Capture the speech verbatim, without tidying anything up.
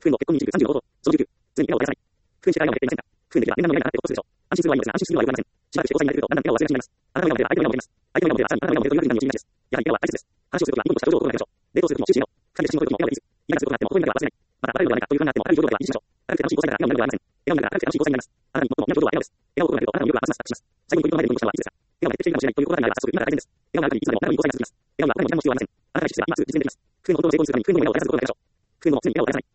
夫婦の結婚にじゅう、さんじゅうのこと、そのじゅうきゅう、ついに笑顔を絶やさない。夫婦にして笑顔を決定いませんか。夫婦の出来は念願の願いがあってほっとするでしょう。安心するはいいのですが、安心するのはよくありません。しばらくして交際になると、だんだん笑顔を忘れがちになります。あなたの笑顔では相手の笑顔を見ます。相手の笑顔ではさらにあなたの笑顔を見るという風になるに陥りがちです。やはり笑顔は大切です。話をするときは、どんどんした表情を心がけましょう。デートをするときも終始笑顔。二人で写真を撮るときも笑顔でいいです。嫌がすることがあっても、微笑みながら忘れない。また、笑えるのではないかという不安があっても、明るい表情では維持しましょう。明るくて楽しい交際なら笑顔になるのではありません。笑顔になるから明るくて楽しい交際になります。あなたに最も似合う表情は笑顔です。笑顔を心がけると、あなたの魅力がますますアップします。最後に恋人の前でのしたのはいつですか。笑顔が減ってきているかもしれないということがあれば、早速、今から大変です。笑顔がある限り、いつまでも仲良い交際が続きます。笑顔にはこれも時間も必要はありません。あなたが意識すれば今すぐ実現できます。夫婦のことを成功にするために、夫婦の笑顔を絶やさず心がけましょう。夫婦の常に笑顔を絶やさない。